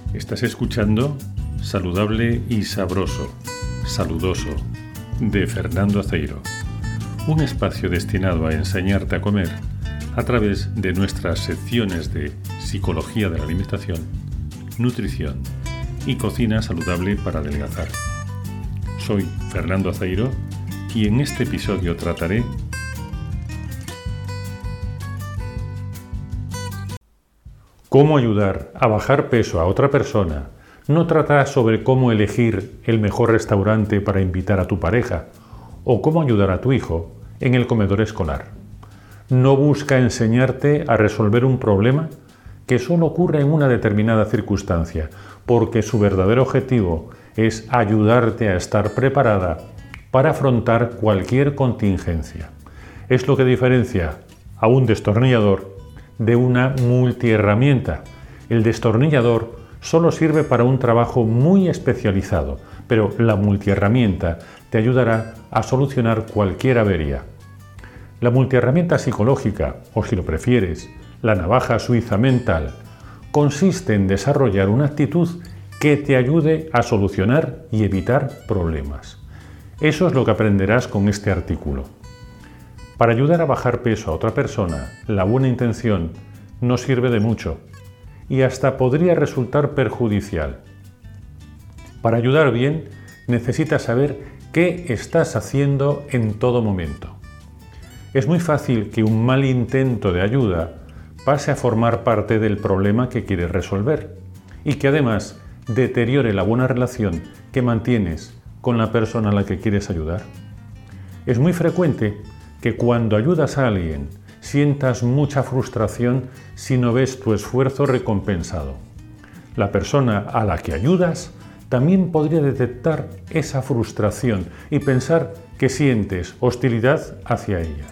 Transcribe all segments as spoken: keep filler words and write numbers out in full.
Estás escuchando Saludable y Sabroso, Saludoso, de Fernando Aceiro, un espacio destinado a enseñarte a comer a través de nuestras secciones de Psicología de la Alimentación, Nutrición y Cocina Saludable para Adelgazar. Soy Fernando Aceiro y en este episodio trataré cómo ayudar a bajar peso a otra persona. No trata sobre cómo elegir el mejor restaurante para invitar a tu pareja o cómo ayudar a tu hijo en el comedor escolar. No busca enseñarte a resolver un problema que solo ocurre en una determinada circunstancia, porque su verdadero objetivo es ayudarte a estar preparada para afrontar cualquier contingencia. Es lo que diferencia a un destornillador de una multiherramienta. El destornillador solo sirve para un trabajo muy especializado, pero la multiherramienta te ayudará a solucionar cualquier avería. La multiherramienta psicológica, o si lo prefieres, la navaja suiza mental, consiste en desarrollar una actitud que te ayude a solucionar y evitar problemas. Eso es lo que aprenderás con este artículo. Para ayudar a bajar peso a otra persona, la buena intención no sirve de mucho y hasta podría resultar perjudicial. Para ayudar bien, necesitas saber qué estás haciendo en todo momento. Es muy fácil que un mal intento de ayuda pase a formar parte del problema que quieres resolver y que además deteriore la buena relación que mantienes con la persona a la que quieres ayudar. Es muy frecuente que cuando ayudas a alguien sientas mucha frustración si no ves tu esfuerzo recompensado. La persona a la que ayudas también podría detectar esa frustración y pensar que sientes hostilidad hacia ella.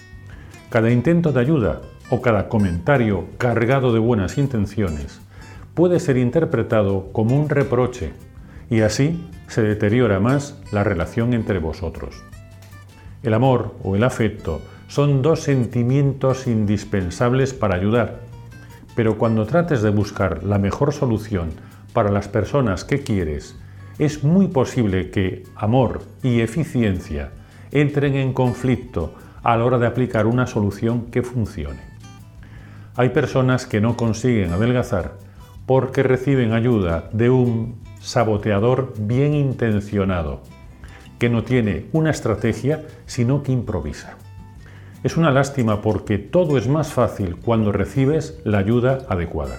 Cada intento de ayuda o cada comentario cargado de buenas intenciones puede ser interpretado como un reproche y así se deteriora más la relación entre vosotros. El amor o el afecto son dos sentimientos indispensables para ayudar, pero cuando trates de buscar la mejor solución para las personas que quieres, es muy posible que amor y eficiencia entren en conflicto a la hora de aplicar una solución que funcione. Hay personas que no consiguen adelgazar porque reciben ayuda de un saboteador bien intencionado, que no tiene una estrategia, sino que improvisa. Es una lástima porque todo es más fácil cuando recibes la ayuda adecuada.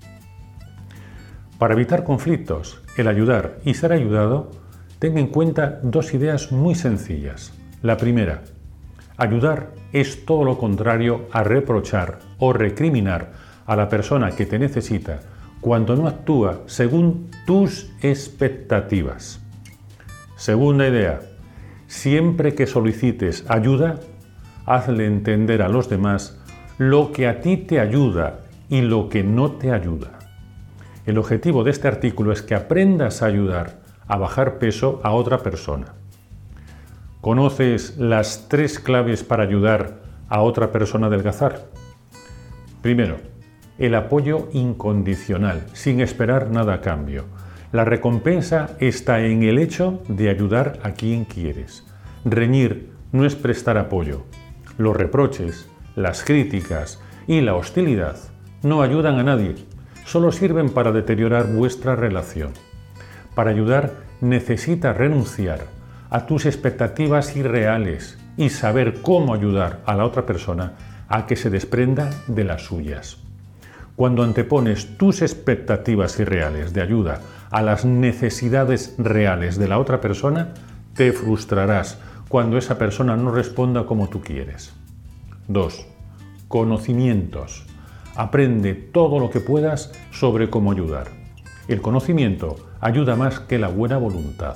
Para evitar conflictos, el ayudar y ser ayudado, ten en cuenta dos ideas muy sencillas. La primera, ayudar es todo lo contrario a reprochar o recriminar a la persona que te necesita cuando no actúa según tus expectativas. Segunda idea, siempre que solicites ayuda, hazle entender a los demás lo que a ti te ayuda y lo que no te ayuda. El objetivo de este artículo es que aprendas a ayudar a bajar peso a otra persona. ¿Conoces las tres claves para ayudar a otra persona a adelgazar? Primero, el apoyo incondicional, sin esperar nada a cambio. La recompensa está en el hecho de ayudar a quien quieres. Reñir no es prestar apoyo. Los reproches, las críticas y la hostilidad no ayudan a nadie, solo sirven para deteriorar vuestra relación. Para ayudar necesitas renunciar a tus expectativas irreales y saber cómo ayudar a la otra persona a que se desprenda de las suyas. Cuando antepones tus expectativas irreales de ayuda a las necesidades reales de la otra persona, te frustrarás cuando esa persona no responda como tú quieres. dos. Conocimientos. Aprende todo lo que puedas sobre cómo ayudar. El conocimiento ayuda más que la buena voluntad.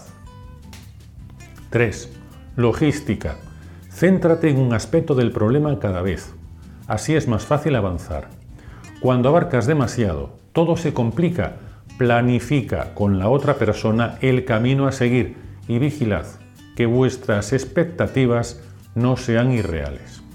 tres. Logística. Céntrate en un aspecto del problema cada vez. Así es más fácil avanzar. Cuando abarcas demasiado, todo se complica. Planifica con la otra persona el camino a seguir y vigilad que vuestras expectativas no sean irreales.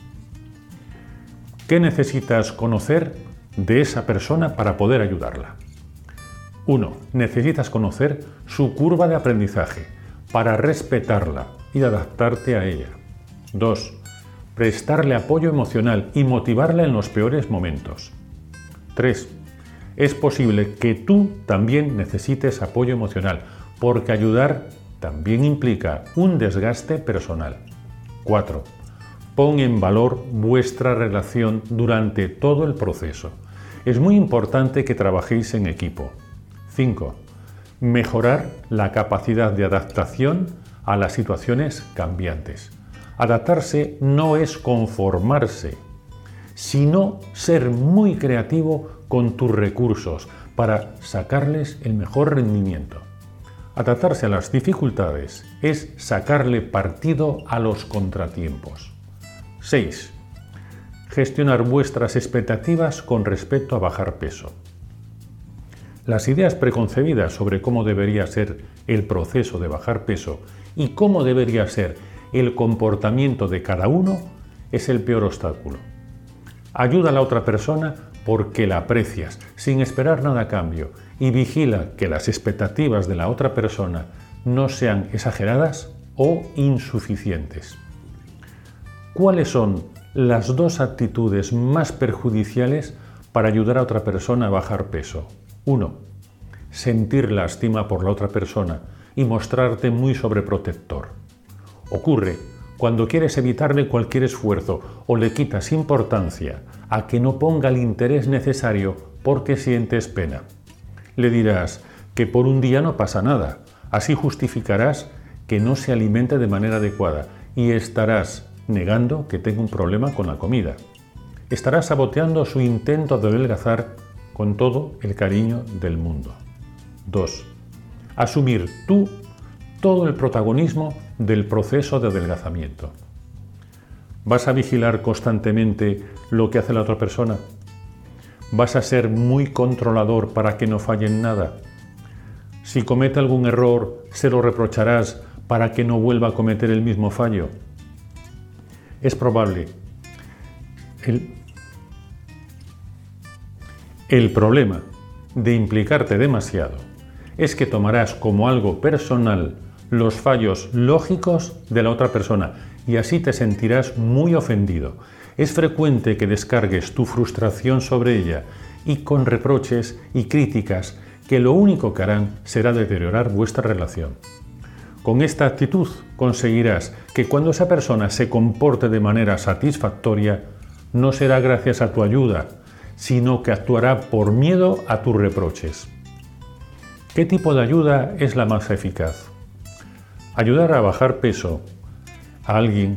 ¿Qué necesitas conocer de esa persona para poder ayudarla? uno. Necesitas conocer su curva de aprendizaje para respetarla y adaptarte a ella. dos. Prestarle apoyo emocional y motivarla en los peores momentos. tres. Es posible que tú también necesites apoyo emocional, porque ayudar también implica un desgaste personal. cuatro. Pon en valor vuestra relación durante todo el proceso. Es muy importante que trabajéis en equipo. cinco. Mejorar la capacidad de adaptación a las situaciones cambiantes. Adaptarse no es conformarse, sino ser muy creativo con tus recursos para sacarles el mejor rendimiento. Adaptarse a las dificultades es sacarle partido a los contratiempos. seis. Gestionar vuestras expectativas con respecto a bajar peso. Las ideas preconcebidas sobre cómo debería ser el proceso de bajar peso y cómo debería ser el comportamiento de cada uno es el peor obstáculo. Ayuda a la otra persona porque la aprecias, sin esperar nada a cambio, y vigila que las expectativas de la otra persona no sean exageradas o insuficientes. ¿Cuáles son las dos actitudes más perjudiciales para ayudar a otra persona a bajar peso? uno. Sentir lástima por la otra persona y mostrarte muy sobreprotector. Ocurre cuando quieres evitarle cualquier esfuerzo o le quitas importancia a que no ponga el interés necesario porque sientes pena. Le dirás que por un día no pasa nada, así justificarás que no se alimente de manera adecuada y estarás negando que tenga un problema con la comida. Estarás saboteando su intento de adelgazar con todo el cariño del mundo. dos. Asumir tú todo el protagonismo del proceso de adelgazamiento. ¿Vas a vigilar constantemente lo que hace la otra persona? ¿Vas a ser muy controlador para que no falle en nada? Si comete algún error, ¿se lo reprocharás para que no vuelva a cometer el mismo fallo? Es probable. El, el problema de implicarte demasiado es que tomarás como algo personal los fallos lógicos de la otra persona y así te sentirás muy ofendido. Es frecuente que descargues tu frustración sobre ella y con reproches y críticas que lo único que harán será deteriorar vuestra relación. Con esta actitud conseguirás que cuando esa persona se comporte de manera satisfactoria, no será gracias a tu ayuda, sino que actuará por miedo a tus reproches. ¿Qué tipo de ayuda es la más eficaz? Ayudar a bajar peso a alguien.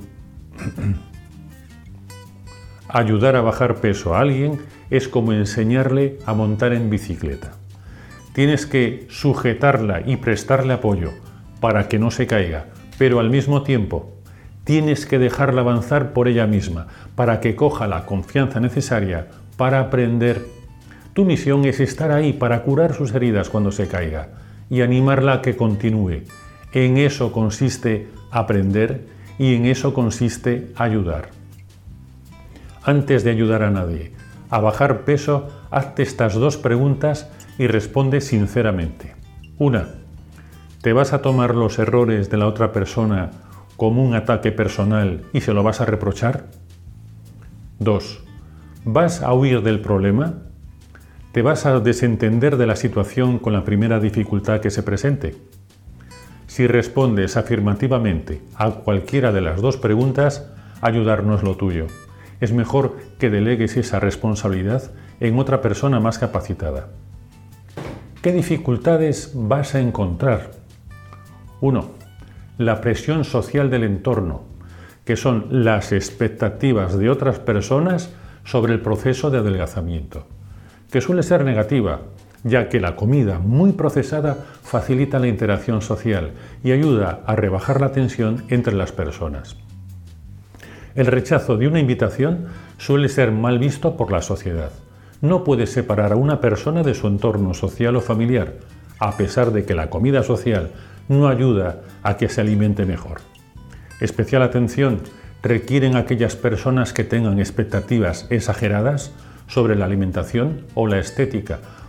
Ayudar a bajar peso a alguien es como enseñarle a montar en bicicleta. Tienes que sujetarla y prestarle apoyo para que no se caiga, pero al mismo tiempo tienes que dejarla avanzar por ella misma para que coja la confianza necesaria para aprender. Tu misión es estar ahí para curar sus heridas cuando se caiga y animarla a que continúe. En eso consiste aprender y en eso consiste ayudar. Antes de ayudar a nadie a bajar peso, hazte estas dos preguntas y responde sinceramente. Una, ¿te vas a tomar los errores de la otra persona como un ataque personal y se lo vas a reprochar? Dos, ¿vas a huir del problema? ¿Te vas a desentender de la situación con la primera dificultad que se presente? Si respondes afirmativamente a cualquiera de las dos preguntas, ayudar no es lo tuyo. Es mejor que delegues esa responsabilidad en otra persona más capacitada. ¿Qué dificultades vas a encontrar? uno. La presión social del entorno, que son las expectativas de otras personas sobre el proceso de adelgazamiento, que suele ser negativa, ya que la comida muy procesada facilita la interacción social y ayuda a rebajar la tensión entre las personas. El rechazo de una invitación suele ser mal visto por la sociedad. No puedes separar a una persona de su entorno social o familiar, a pesar de que la comida social no ayuda a que se alimente mejor. Especial atención requieren aquellas personas que tengan expectativas exageradas sobre la alimentación o la estética,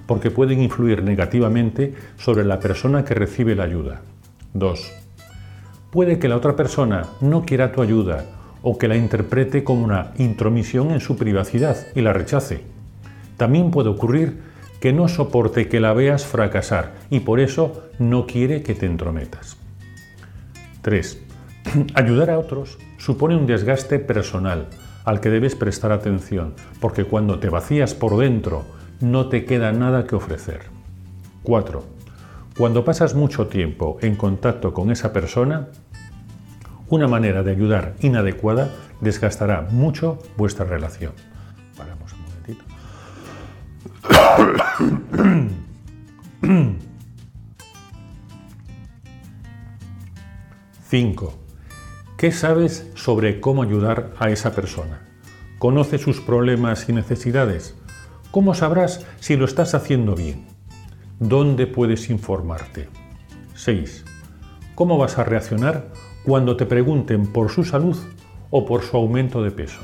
porque pueden influir negativamente sobre la persona que recibe la ayuda. dos. Puede que la otra persona no quiera tu ayuda o que la interprete como una intromisión en su privacidad y la rechace. También puede ocurrir que no soporte que la veas fracasar y por eso no quiere que te entrometas. tres. Ayudar a otros supone un desgaste personal al que debes prestar atención, porque cuando te vacías por dentro no te queda nada que ofrecer. cuatro. Cuando pasas mucho tiempo en contacto con esa persona, una manera de ayudar inadecuada desgastará mucho vuestra relación. Paramos un momentito. cinco. ¿Qué sabes sobre cómo ayudar a esa persona? ¿Conoces sus problemas y necesidades? ¿Cómo sabrás si lo estás haciendo bien? ¿Dónde puedes informarte? seis. ¿Cómo vas a reaccionar cuando te pregunten por su salud o por su aumento de peso?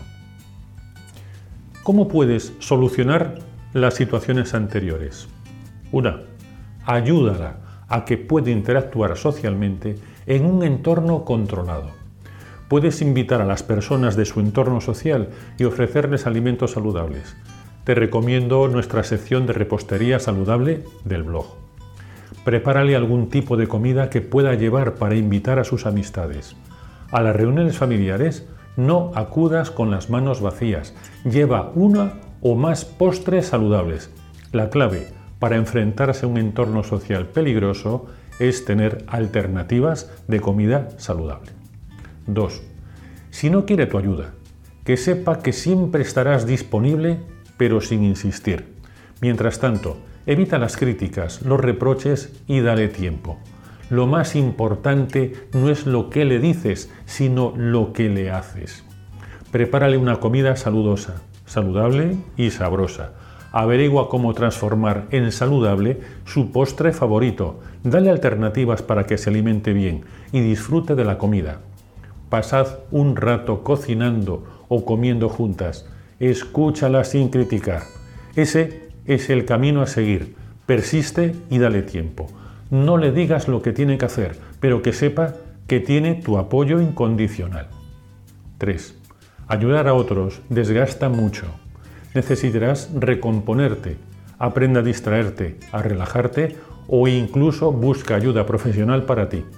¿Cómo puedes solucionar las situaciones anteriores? uno. Ayúdala a que pueda interactuar socialmente en un entorno controlado. Puedes invitar a las personas de su entorno social y ofrecerles alimentos saludables. Te recomiendo nuestra sección de repostería saludable del blog. Prepárale algún tipo de comida que pueda llevar para invitar a sus amistades. A las reuniones familiares no acudas con las manos vacías. Lleva una o más postres saludables. La clave para enfrentarse a un entorno social peligroso es tener alternativas de comida saludable. dos. Si no quiere tu ayuda, que sepa que siempre estarás disponible, pero sin insistir. Mientras tanto, evita las críticas, los reproches y dale tiempo. Lo más importante no es lo que le dices, sino lo que le haces. Prepárale una comida saludosa, saludable y sabrosa. Averigua cómo transformar en saludable su postre favorito. Dale alternativas para que se alimente bien y disfrute de la comida. Pasad un rato cocinando o comiendo juntas. Escúchala sin criticar. Ese es el camino a seguir. Persiste y dale tiempo. No le digas lo que tiene que hacer, pero que sepa que tiene tu apoyo incondicional. tres. Ayudar a otros desgasta mucho. Necesitarás recomponerte. Aprende a distraerte, a relajarte o incluso busca ayuda profesional para ti.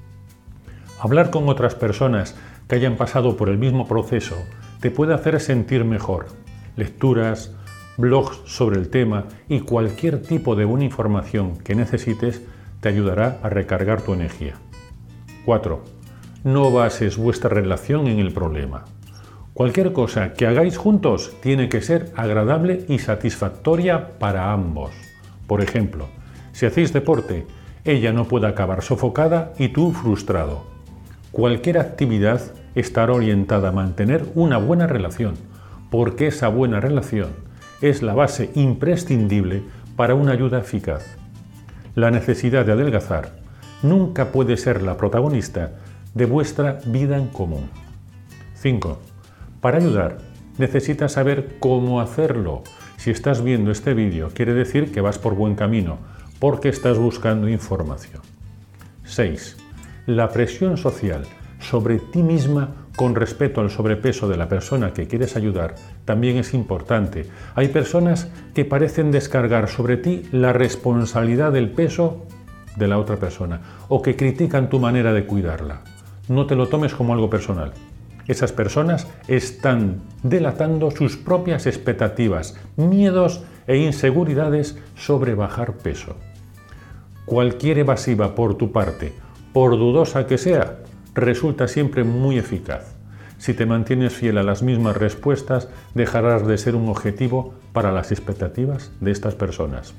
Hablar con otras personas que hayan pasado por el mismo proceso te puede hacer sentir mejor. Lecturas, blogs sobre el tema y cualquier tipo de buena información que necesites te ayudará a recargar tu energía. cuatro. No bases vuestra relación en el problema. Cualquier cosa que hagáis juntos tiene que ser agradable y satisfactoria para ambos. Por ejemplo, si hacéis deporte, ella no puede acabar sofocada y tú frustrado. Cualquier actividad estará orientada a mantener una buena relación, porque esa buena relación es la base imprescindible para una ayuda eficaz. La necesidad de adelgazar nunca puede ser la protagonista de vuestra vida en común. cinco. Para ayudar, necesitas saber cómo hacerlo. Si estás viendo este vídeo, quiere decir que vas por buen camino, porque estás buscando información. seis. La presión social sobre ti misma con respecto al sobrepeso de la persona que quieres ayudar también es importante. Hay personas que parecen descargar sobre ti la responsabilidad del peso de la otra persona o que critican tu manera de cuidarla. No te lo tomes como algo personal. Esas personas están delatando sus propias expectativas, miedos e inseguridades sobre bajar peso. Cualquier evasiva por tu parte, por dudosa que sea, resulta siempre muy eficaz. Si te mantienes fiel a las mismas respuestas, dejarás de ser un objetivo para las expectativas de estas personas.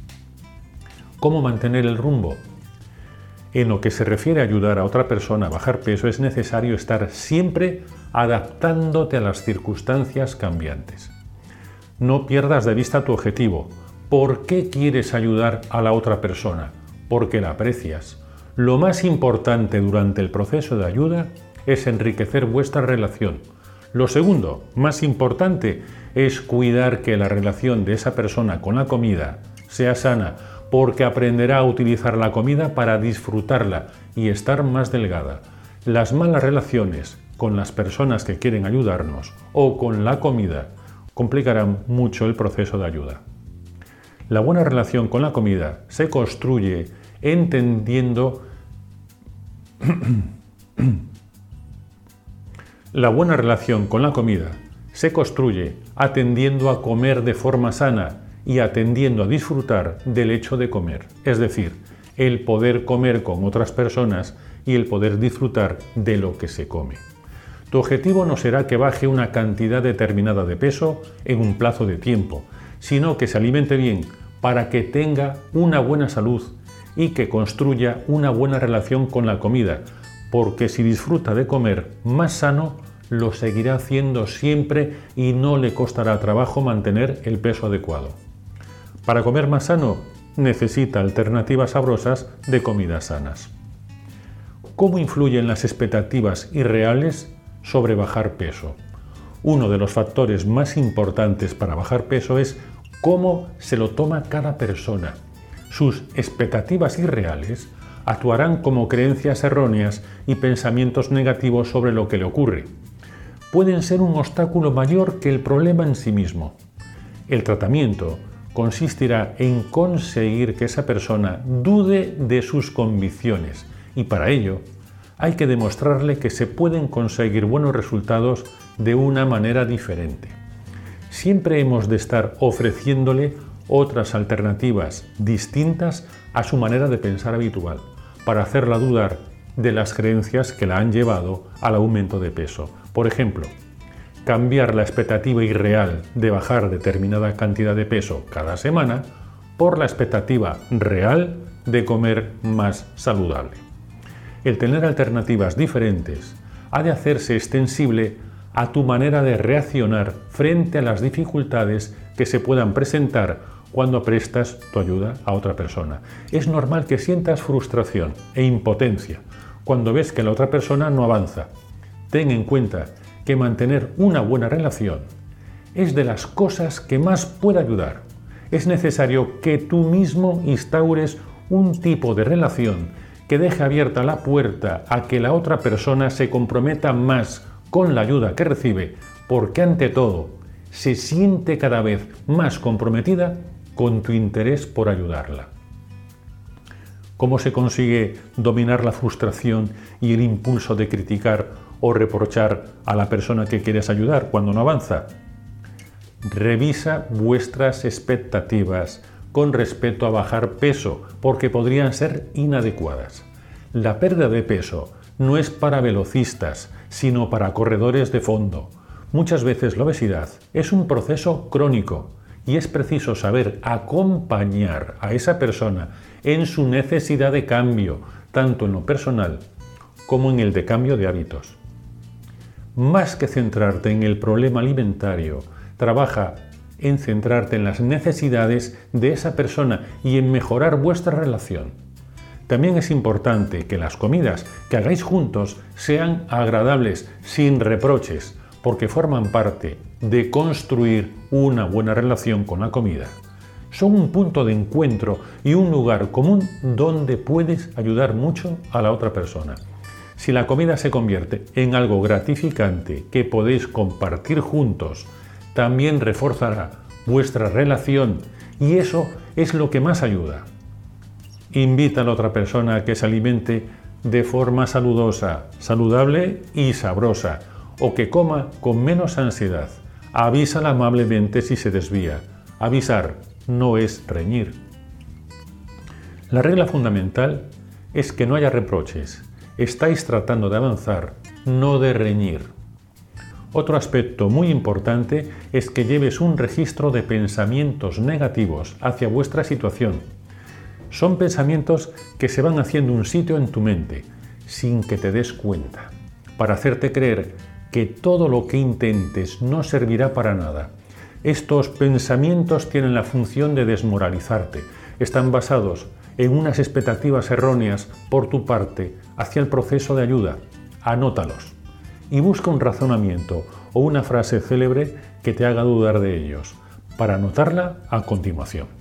¿Cómo mantener el rumbo? En lo que se refiere a ayudar a otra persona a bajar peso, es necesario estar siempre adaptándote a las circunstancias cambiantes. No pierdas de vista tu objetivo. ¿Por qué quieres ayudar a la otra persona? Porque la aprecias. Lo más importante durante el proceso de ayuda es enriquecer vuestra relación. Lo segundo, más importante, es cuidar que la relación de esa persona con la comida sea sana, porque aprenderá a utilizar la comida para disfrutarla y estar más delgada. Las malas relaciones con las personas que quieren ayudarnos o con la comida complicarán mucho el proceso de ayuda. La buena relación con la comida se construye entendiendo La buena relación con la comida se construye atendiendo a comer de forma sana y atendiendo a disfrutar del hecho de comer, es decir, el poder comer con otras personas y el poder disfrutar de lo que se come. Tu objetivo no será que baje una cantidad determinada de peso en un plazo de tiempo, sino que se alimente bien para que tenga una buena salud y que construya una buena relación con la comida, porque si disfruta de comer más sano, lo seguirá haciendo siempre y no le costará trabajo mantener el peso adecuado. Para comer más sano, necesita alternativas sabrosas de comidas sanas. ¿Cómo influyen las expectativas irreales sobre bajar peso? Uno de los factores más importantes para bajar peso es cómo se lo toma cada persona. Sus expectativas irreales actuarán como creencias erróneas y pensamientos negativos sobre lo que le ocurre. Pueden ser un obstáculo mayor que el problema en sí mismo. El tratamiento consistirá en conseguir que esa persona dude de sus convicciones y para ello hay que demostrarle que se pueden conseguir buenos resultados de una manera diferente. Siempre hemos de estar ofreciéndole otras alternativas distintas a su manera de pensar habitual, para hacerla dudar de las creencias que la han llevado al aumento de peso. Por ejemplo, cambiar la expectativa irreal de bajar determinada cantidad de peso cada semana por la expectativa real de comer más saludable. El tener alternativas diferentes ha de hacerse extensible a tu manera de reaccionar frente a las dificultades que se puedan presentar cuando prestas tu ayuda a otra persona. Es normal que sientas frustración e impotencia cuando ves que la otra persona no avanza. Ten en cuenta que mantener una buena relación es de las cosas que más puede ayudar. Es necesario que tú mismo instaures un tipo de relación que deje abierta la puerta a que la otra persona se comprometa más con la ayuda que recibe, porque ante todo se siente cada vez más comprometida con tu interés por ayudarla. ¿Cómo se consigue dominar la frustración y el impulso de criticar o reprochar a la persona que quieres ayudar cuando no avanza? Revisa vuestras expectativas con respecto a bajar peso, porque podrían ser inadecuadas. La pérdida de peso no es para velocistas, sino para corredores de fondo. Muchas veces la obesidad es un proceso crónico y es preciso saber acompañar a esa persona en su necesidad de cambio, tanto en lo personal como en el de cambio de hábitos. Más que centrarte en el problema alimentario, trabaja en centrarte en las necesidades de esa persona y en mejorar vuestra relación. También es importante que las comidas que hagáis juntos sean agradables, sin reproches, porque forman parte de construir una buena relación con la comida. Son un punto de encuentro y un lugar común donde puedes ayudar mucho a la otra persona. Si la comida se convierte en algo gratificante que podéis compartir juntos, también reforzará vuestra relación y eso es lo que más ayuda. Invita a la otra persona a que se alimente de forma saludosa, saludable y sabrosa, o que coma con menos ansiedad. Avísala amablemente si se desvía. Avisar no es reñir. La regla fundamental es que no haya reproches. Estáis tratando de avanzar, no de reñir. Otro aspecto muy importante es que lleves un registro de pensamientos negativos hacia vuestra situación. Son pensamientos que se van haciendo un sitio en tu mente, sin que te des cuenta, para hacerte creer que todo lo que intentes no servirá para nada. Estos pensamientos tienen la función de desmoralizarte. Están basados en unas expectativas erróneas por tu parte hacia el proceso de ayuda. Anótalos y busca un razonamiento o una frase célebre que te haga dudar de ellos, para anotarla a continuación.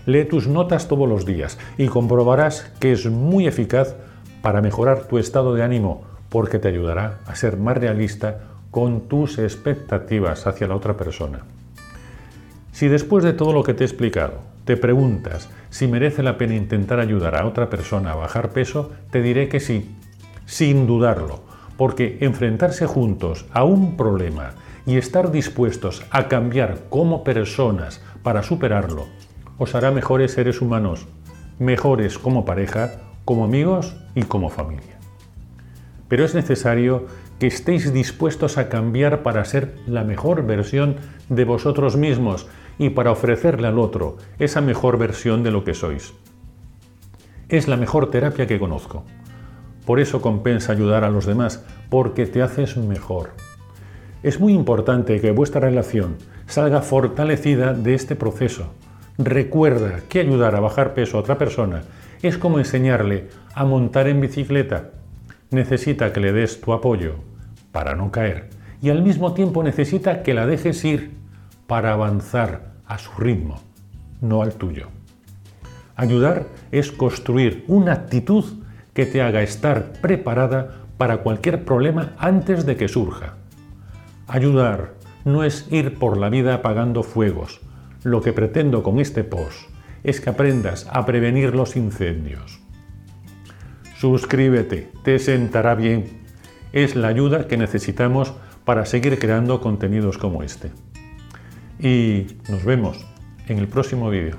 Lee tus notas todos los días y comprobarás que es muy eficaz para mejorar tu estado de ánimo, porque te ayudará a ser más realista con tus expectativas hacia la otra persona. Si después de todo lo que te he explicado te preguntas si merece la pena intentar ayudar a otra persona a bajar peso, te diré que sí, sin dudarlo, porque enfrentarse juntos a un problema y estar dispuestos a cambiar como personas para superarlo os hará mejores seres humanos, mejores como pareja, como amigos y como familia. Pero es necesario que estéis dispuestos a cambiar para ser la mejor versión de vosotros mismos y para ofrecerle al otro esa mejor versión de lo que sois. Es la mejor terapia que conozco. Por eso compensa ayudar a los demás, porque te haces mejor. Es muy importante que vuestra relación salga fortalecida de este proceso. Recuerda que ayudar a bajar peso a otra persona es como enseñarle a montar en bicicleta. Necesita que le des tu apoyo para no caer y al mismo tiempo necesita que la dejes ir para avanzar a su ritmo, no al tuyo. Ayudar es construir una actitud que te haga estar preparada para cualquier problema antes de que surja. Ayudar no es ir por la vida apagando fuegos. Lo que pretendo con este post es que aprendas a prevenir los incendios. Suscríbete, te sentará bien. Es la ayuda que necesitamos para seguir creando contenidos como este. Y nos vemos en el próximo vídeo.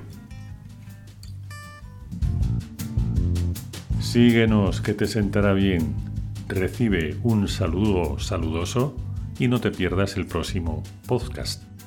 Síguenos, que te sentará bien. Recibe un saludo saludoso y no te pierdas el próximo podcast.